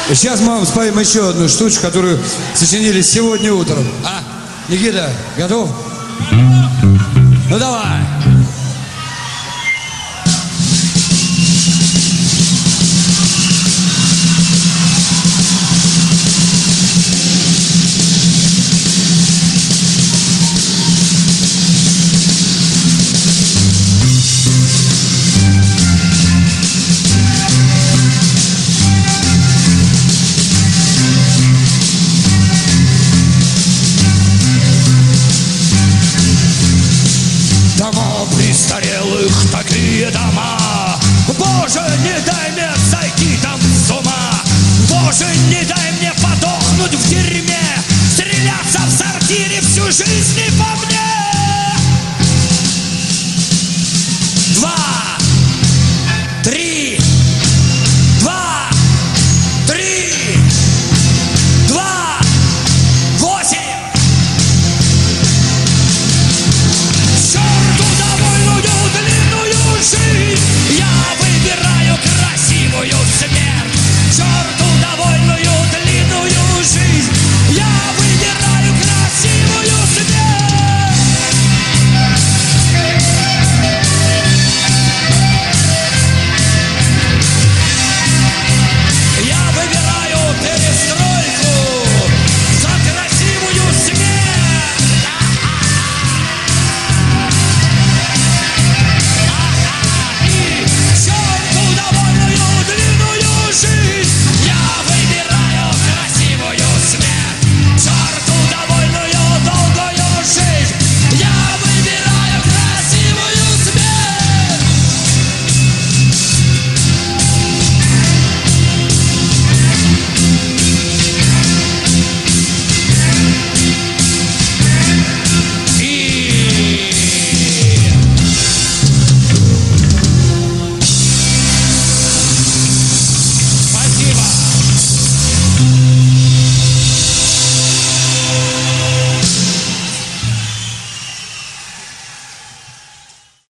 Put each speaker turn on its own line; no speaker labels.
Сейчас мы вам споем еще одну штучку, которую сочинили сегодня утром. А, Никита, готов? Ну давай.
Дома престарелых, такие дома. Боже, не дай мне сойти там с ума. Боже, не дай мне подохнуть в дерьме, стреляться в сортире всю жизнь и по мне.